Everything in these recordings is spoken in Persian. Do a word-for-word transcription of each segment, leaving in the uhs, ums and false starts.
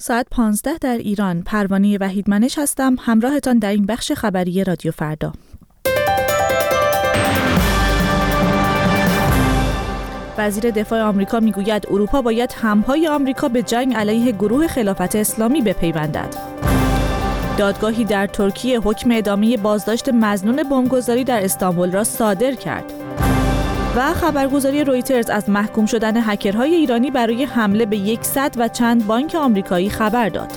ساعت پانزده در ایران. پروانه وحیدمنش هستم، همراهتان در این بخش خبری رادیو فردا. وزیر دفاع آمریکا میگوید اروپا باید همپای آمریکا به جنگ علیه گروه خلافت اسلامی بپیوندد. دادگاهی در ترکیه حکم ادامه بازداشت مظنون بمبگذاری در استانبول را صادر کرد. و خبرگزاری رویترز از محکوم شدن هکرهای ایرانی برای حمله به یکصد و چند بانک آمریکایی خبر داد.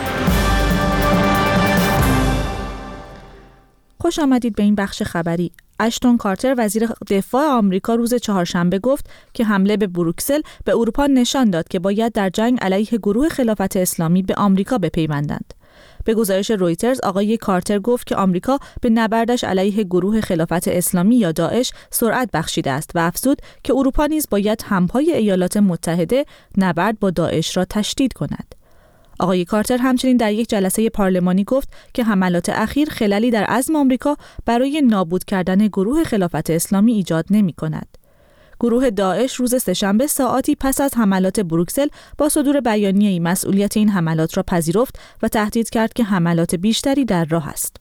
خوش آمدید به این بخش خبری. اشتون کارتر وزیر دفاع آمریکا روز چهارشنبه گفت که حمله به بروکسل به اروپا نشان داد که باید در جنگ علیه گروه خلافت اسلامی به آمریکا بپیوندند. به گزارش رویترز آقای کارتر گفت که آمریکا به نبردش علیه گروه خلافت اسلامی یا داعش سرعت بخشیده است و افزود که اروپا نیز باید همپای ایالات متحده نبرد با داعش را تشدید کند. آقای کارتر همچنین در یک جلسه پارلمانی گفت که حملات اخیر خللی در عزم آمریکا برای نابود کردن گروه خلافت اسلامی ایجاد نمی‌کند. گروه داعش روز سه‌شنبه ساعاتی پس از حملات بروکسل با صدور بیانیه‌ای مسئولیت این حملات را پذیرفت و تهدید کرد که حملات بیشتری در راه است.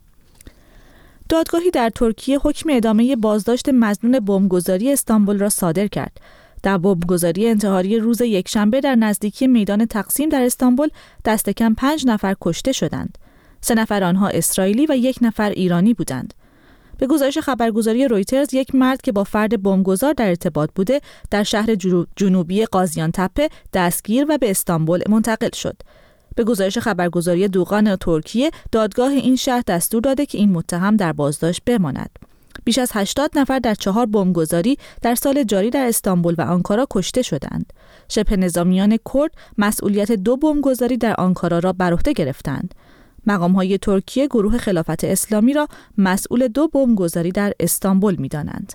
دادگاهی در ترکیه حکم ادامه بازداشت مظنون بمبگذاری استانبول را صادر کرد. در بمبگذاری انتحاری روز یکشنبه در نزدیکی میدان تقسیم در استانبول دست کم پنج نفر کشته شدند. سه نفر آنها اسرائیلی و یک نفر ایرانی بودند. به گزارش خبرگزاری رویترز یک مرد که با فرد بمبگذار در ارتباط بوده در شهر جنوبی قاضیان تپه دستگیر و به استانبول منتقل شد. به گزارش خبرگزاری دوغان ترکیه دادگاه این شهر دستور داده که این متهم در بازداشت بماند. بیش از هشتاد نفر در چهار بمبگذاری در سال جاری در استانبول و آنکارا کشته شدند. شبه نظامیان کرد مسئولیت دو بمبگذاری در آنکارا را بر عهده گرفتند. مقام‌های ترکیه گروه خلافت اسلامی را مسئول دو بمبگذاری در استانبول می‌دانند.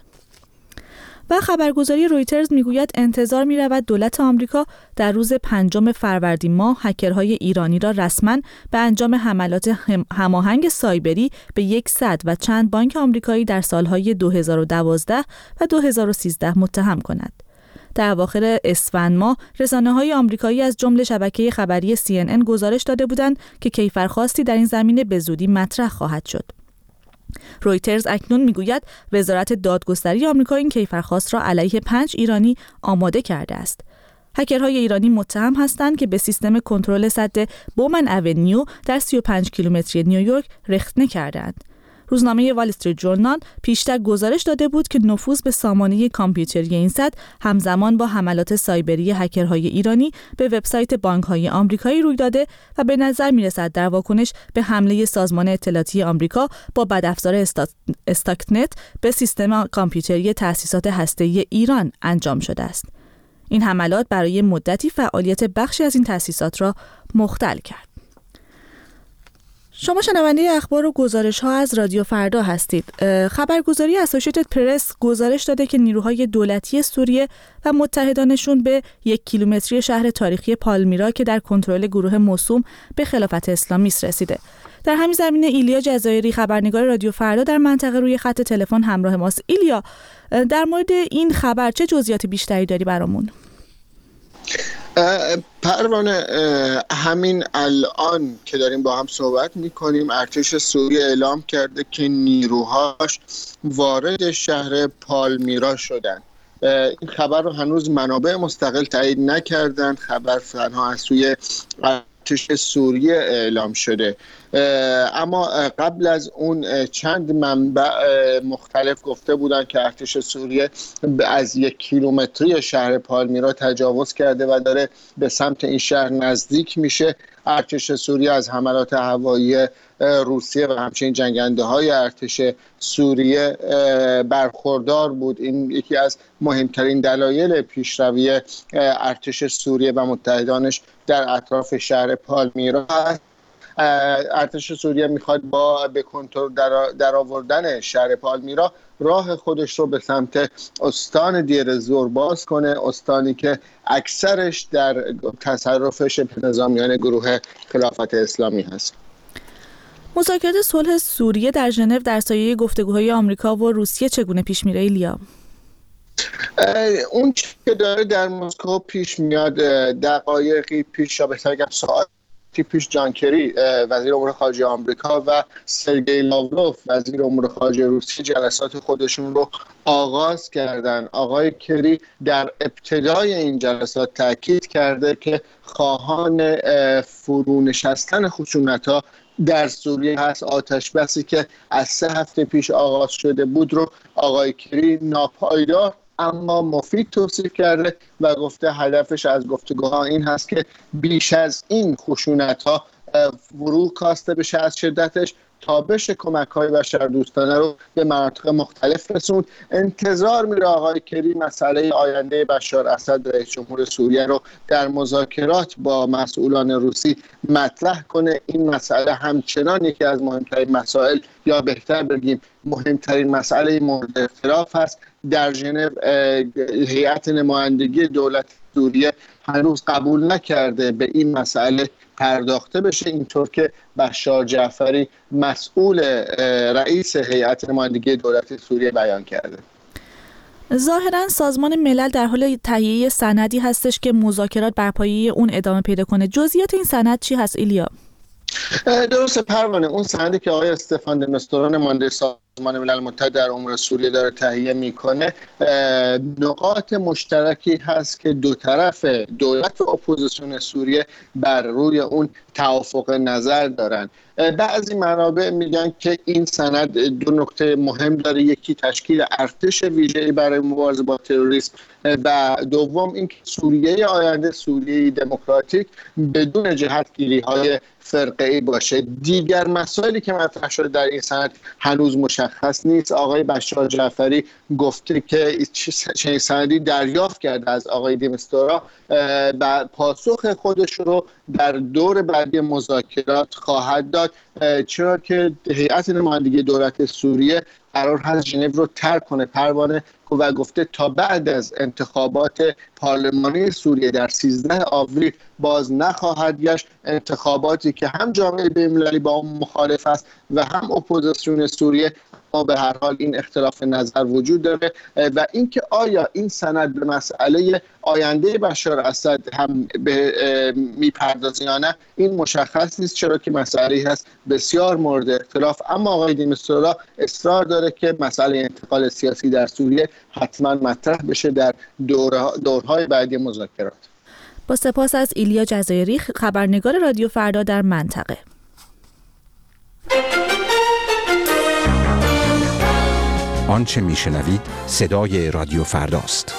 و خبرگزاری رویترز میگوید انتظار می‌رود دولت آمریکا در روز پنجم فروردین ماه هکرهای ایرانی را رسما به انجام حملات هم... هماهنگ سایبری به یکصد و چند بانک آمریکایی در سالهای دو هزار و دوازده و دو هزار و سیزده متهم کند. در اواخر اسفند ماه رسانه‌های آمریکایی از جمله شبکه خبری سی ان ان گزارش داده بودند که کیفرخواستی در این زمینه به زودی مطرح خواهد شد. رویترز اکنون میگوید وزارت دادگستری آمریکا این کیفرخواست را علیه پنج ایرانی آماده کرده است. هکرهای ایرانی متهم هستند که به سیستم کنترل سد بومن اونیو در سی و پنج کیلومتری نیویورک رخنه کردند. روزنامه وال استریت ژورنال پیشتر گزارش داده بود که نفوذ به سامانه کامپیوتری این سد همزمان با حملات سایبری هکرهای ایرانی به وبسایت بانک‌های آمریکایی روی داده و به نظر می‌رسد در واکنش به حمله سازمان اطلاعاتی آمریکا با بدافزار استاکنت به سیستم کامپیوتری تأسیسات هسته‌ای ایران انجام شده است. این حملات برای مدتی فعالیت بخشی از این تأسیسات را مختل کرد. شما شنونده اخبار و گزارش‌ها از رادیو فردا هستید. خبرگزاری اسوسییتد پرس گزارش داده که نیروهای دولتی سوریه و متحدانشون به یک کیلومتری شهر تاریخی پالمیرا که در کنترل گروه موسوم به خلافت اسلامی رسیده. در همین زمینه ایلیا جزایری خبرنگار رادیو فردا در منطقه روی خط تلفن همراه ماست. ایلیا، در مورد این خبر چه جزئیات بیشتری داری برامون؟ پروانه، همین الان که داریم با هم صحبت میکنیم ارتش سوریه اعلام کرده که نیروهاش وارد شهر پالمیرا شدن. این خبر رو هنوز منابع مستقل تایید نکردند. خبر تنها از سوی ارتش سوریه اعلام شده، اما قبل از اون چند منبع مختلف گفته بودند که ارتش سوریه از یک کیلومتری شهر پالمیرا تجاوز کرده و داره به سمت این شهر نزدیک میشه. ارتش سوریه از حملات هوایی روسیه و همچنین جنگنده های ارتش سوریه برخوردار بود. این یکی از مهمترین دلایل پیشروی ارتش سوریه و متحدانش در اطراف شهر پالمیرا است. ارتش سوریه میخواد با به کنترل در, در آوردن شهر پالمیرا راه خودش رو به سمت استان دیر زور باز کنه، استانی که اکثرش در تصرف شبه نظامیان گروه خلافت اسلامی هست. مذاکرات صلح سوریه در ژنو در سایه گفتگوهای آمریکا و روسیه چگونه پیش میره ایلیا؟ اون که داره در مسکو پیش میاد، دقایقی پیش یا بهتر بگم ساعتی پیش جان کری وزیر امور خارجه آمریکا و سرگئی لاوروف وزیر امور خارجه روسیه جلسات خودشون رو آغاز کردن. آقای کری در ابتدای این جلسات تاکید کرده که خواهان فرونشستن خشونت‌ها در سوریه هست. آتش بسی که از سه هفته پیش آغاز شده بود رو آقای کری ناپایدار اما مفید توصیف کرده و گفته هدفش از گفتگوها این هست که بیش از این خشونت‌ها فرو کاسته بشه از شدتش تا بشه کمک‌های بشردوستانه رو به مناطق مختلف رسوند. انتظار میره آقای کری مسئله آینده بشار اسد رئیس جمهور سوریه رو در مذاکرات با مسئولان روسی مطرح کنه. این مسئله همچنان یکی از مهمترین مسائل یا بهتر بگیم مهمترین مسئله مورد اختلاف هست. در ژنو هیئت نمایندگی دولت سوریه هنوز قبول نکرده به این مسئله پرداخته بشه، اینطور که بشار جعفری مسئول رئیس هیئت نمایندگی دولت سوریه بیان کرده. ظاهراً سازمان ملل در حال تهیه سندی هستش که مذاکرات بر پایه اون ادامه پیدا کنه. جزئیات این سند چی هست ایلیا؟ درسته پروانه، اون سندی که آقای استفان د مستورا نماینده سازمان ملل متحد در امور سوریه داره تهیه میکنه نقاط مشترکی هست که دو طرف دولت و اپوزیسیون سوریه بر روی اون توافق نظر دارن. بعضی منابع میگن که این سند دو نکته مهم داره، یکی تشکیل ارتش ویژه‌ای برای مبارزه با تروریسم و دوم اینکه سوریه آینده، سوریه دموکراتیک بدون جهتگیری‌های فرقه‌ای باشه. دیگر مسائلی که مطرح شده در این سند هنوز مشخص نیست. آقای بشار جعفری گفته که چنین سندی دریافت کرده از آقای د مستورا و پاسخ خودش رو در دور بعدی مذاکرات خواهد داد، چرا که هیئت نمایندگی دولت سوریه قرار هست ژنو رو ترک کنه پروانه و گفته تا بعد از انتخابات پارلمانی سوریه در سیزده آوریل باز نخواهد گشت. انتخاباتی که هم جامعه بین‌المللی با اون مخالف است و هم اپوزیسیون سوریه، ما به هر حال این اختلاف نظر وجود داره و اینکه آیا این سند به مسئله آینده بشار اسد هم به میپردازه یا نه این مشخص نیست، چرا که مسئله هست بسیار مورد اختلاف. اما آقای د مستورا اصرار داره که مسئله انتقال سیاسی در سوریه حتما مطرح بشه در دورهای بعدی مذاکرات. با سپاس از ایلیا جزایری، خبرنگار رادیو فردا در منطقه. آنچه میشنوید صدای رادیو فرداست.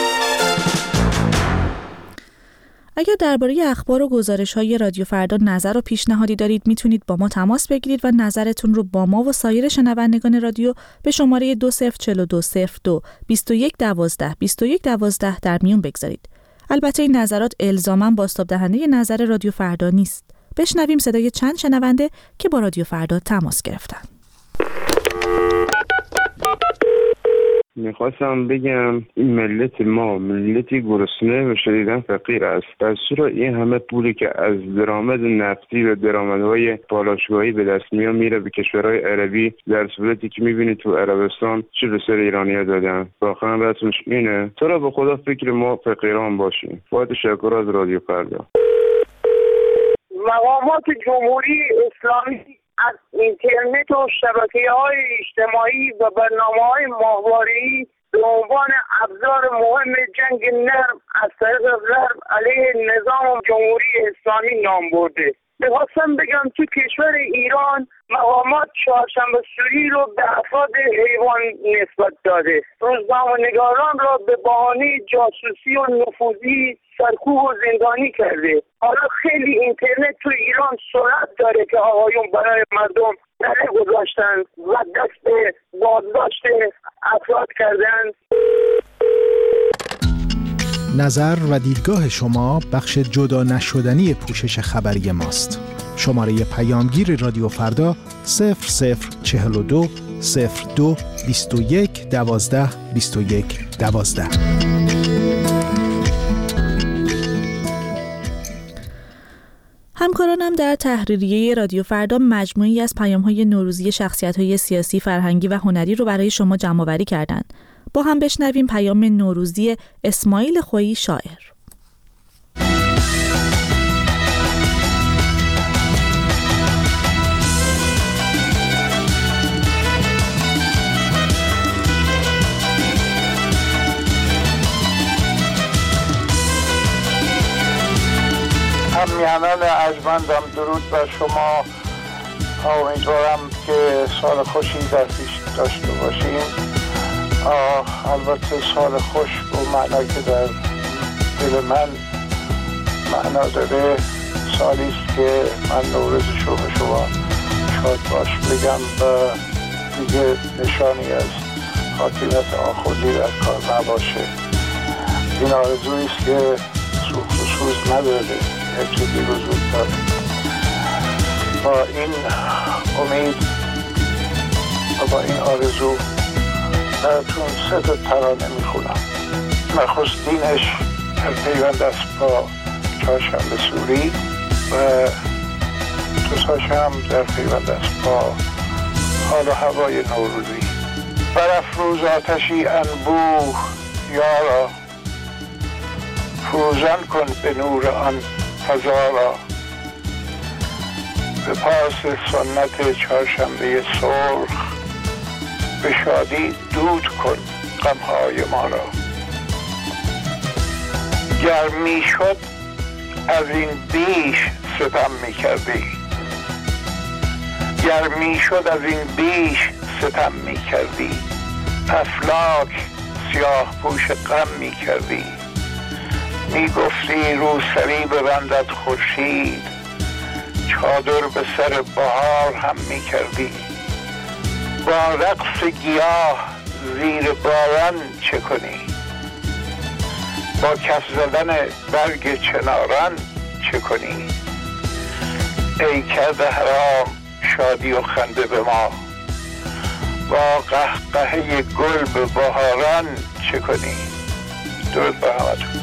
اگر درباره اخبار و گزارش‌های رادیو فردا نظر و پیشنهادی دارید میتونید با ما تماس بگیرید و نظرتون رو با ما و سایر شنوندگان رادیو به شماره دو صفر چهار دو صفر دو بیست و یک دوازده بیست و یک دوازده در میون بگذارید. البته این نظرات الزاماً بازتاب دهنده نظر رادیو فردا نیست. بشنویم صدای چند شنونده که با رادیو فردا تماس گرفتن. میخواستم بگم این ملت ما ملتی گرسنه و شدیداً فقیر است. پس چرا این همه پولی که از درآمد نفتی و درآمدهای پالایشگاهی به دست میاد میره به کشورهای عربی، در صورتی که میبینید تو عربستان چه به سر ایرانی‌ها دادن؟ واقعا رسمش اینه. چرا به خدا فکر ما فقیران باشیم؟ با تشکر از رادیو فردا. مقامات جمهوری اسلامی از اینترنت و شبکه‌های اجتماعی و برنامه‌های ماهواره‌ای به عنوان ابزار مهم جنگ نرم از طریق غرب علیه نظام جمهوری اسلامی نام برده. می‌خواستم بگم تو کشور ایران مقامات چهارشنبه سوری رو به افراد حیوان نسبت داده. روزنامه‌نگاران را به بهانه جاسوسی و نفوذی سرکوب و زندانی کرده. حالا خیلی اینترنت تو ایران سرعت داره که آقایون برای مردم تله گذاشتن و دست به بازداشت افراد کردن. نظر و دیدگاه شما بخش جدا نشدنی پوشش خبری ماست. شماره پیامگیر رادیو فردا صفر صفر چهل و دو صفر دو بیست و یک دوازده بیست و یک دوازده. همکارانم در تحریریه رادیو فردا مجموعی از پیام‌های نوروزی شخصیت‌های سیاسی، فرهنگی و هنری رو برای شما جمع‌آوری کردند. با هم بشنویم پیام نوروزی اسماعیل خویی شاعر. همیهنان ارجمندم، درود بر شما. امیدوارم که سال خوشی در پیش داشته باشیم. البته سال خوش به معنی که در دل من معنا داره، سالی است که من نوروزش رو به شما شاد باش بگم و دیگه نشانی از حاکمیت آخوندی در کار نباشه. این آرزویی است که سوخت و سوز نداره، یک چیزی وجود داره. با این امید و با این آرزو براتون سه تا ترانه میخونم. نخستینش در پیوند است با چهارشنبه سوری و دوتاش هم در پیوند است با حال و هوای نوروزی. برافروز آتشی انبوه یارا، فروزان کن به نور آن فضا را. به پاس سنت چهارشنبه سرخ، به شادی دود کن غمهای ما را. گر می شد از این بیش ستم می کردی، گر می شد از این بیش ستم می کردی. افلاک سیاه پوش غم می کردی. می گفتی روسری ببندد خورشید، چادر به سر بهار هم می کردی. با رقص گیاه زیر باران چه کنی؟ با کف زدن برگ چناران چه کنی؟ ای کرده حرام شادی و خنده به ما، با قهقهه گل به بهاران چه کنی؟ درود بر همتون.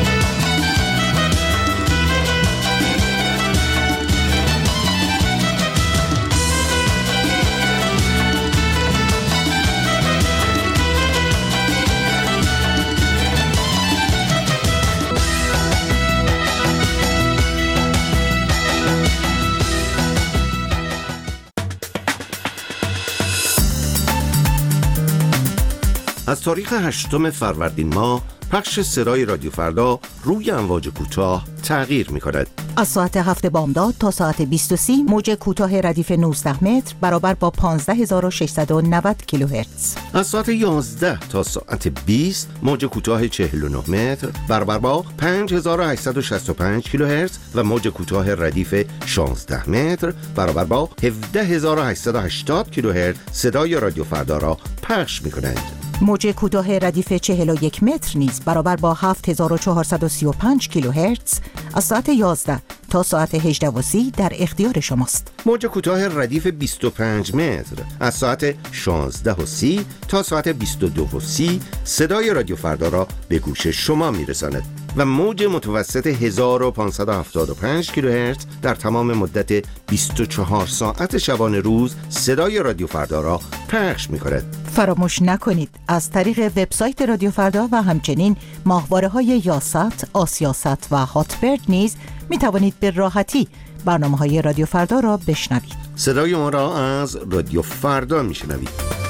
از تاریخ هشتم فروردین ماه پخش سرای رادیو فردا روی امواج کوتاه تغییر می‌کند. از ساعت هفت بامداد تا ساعت بیست و سی موج کوتاه ردیف نوزده متر برابر با پانزده هزار و ششصد و نود کیلوهرتز. از ساعت یازده تا ساعت بیست موج کوتاه چهل و نه متر برابر با پنج هزار و هشتصد و شصت و پنج کیلوهرتز و موج کوتاه ردیف شانزده متر برابر با هفده هزار و هشتصد و هشتاد کیلوهرتز صدای رادیو فردا را پخش می‌کنند. موج کوتاه ردیف چهل و یک متر نیز برابر با هفت هزار و چهارصد و سی و پنج کیلوهرتز از ساعت یازده تا ساعت هجده و سی در اختیار شماست. موج کوتاه ردیف بیست و پنج متر از ساعت شانزده و سی تا ساعت بیست و دو و سی صدای رادیو فردا را به گوش شما میرساند و موج متوسط هزار و پانصد و هفتاد و پنج کیلوهرتز در تمام مدت بیست و چهار ساعت شبانه روز صدای رادیو فردا را پخش می‌کند. فراموش نکنید از طریق وبسایت رادیو فردا و همچنین ماهواره‌های یاست، آسیاست و هاتبرد نیز می توانید به راحتی برنامه‌های رادیو فردا را بشنوید. صدای ما را از رادیو فردا میشنوید.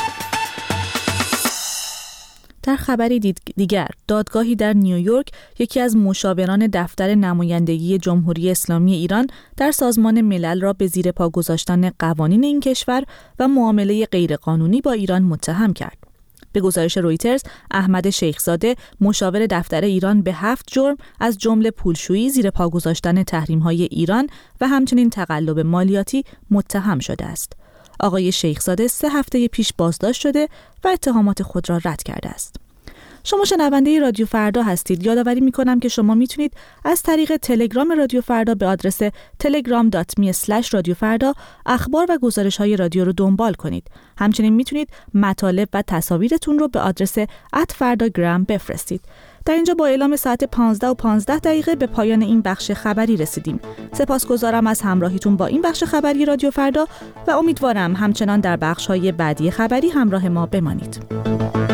در خبری دیگر، دادگاهی در نیویورک یکی از مشاوران دفتر نمایندگی جمهوری اسلامی ایران در سازمان ملل را به زیر پا گذاشتن قوانین این کشور و معامله غیرقانونی با ایران متهم کرد. به گزارش رویترز، احمد شیخزاده، مشاور دفتر ایران، به هفت جرم از جمله پولشویی، زیر پا گذاشتن تحریم‌های ایران و همچنین تقلب مالیاتی متهم شده است. آقای شیخزاده سه هفته پیش بازداشت شده و اتهامات خود را رد کرده است. شما شنونده رادیو فردا هستید. یادآوری می‌کنم که شما میتونید از طریق تلگرام رادیو فردا به آدرس تلگرام دات می اسلش رادیو فردا اخبار و گزارش‌های رادیو رو دنبال کنید. همچنین میتونید مطالب و تصاویرتون رو به آدرس ات فرداگرام بفرستید. در اینجا با اعلام ساعت پانزده و پانزده دقیقه به پایان این بخش خبری رسیدیم. سپاسگزارم از همراهیتون با این بخش خبری رادیو فردا و امیدوارم همچنان در بخش‌های بعدی خبری همراه ما بمانید.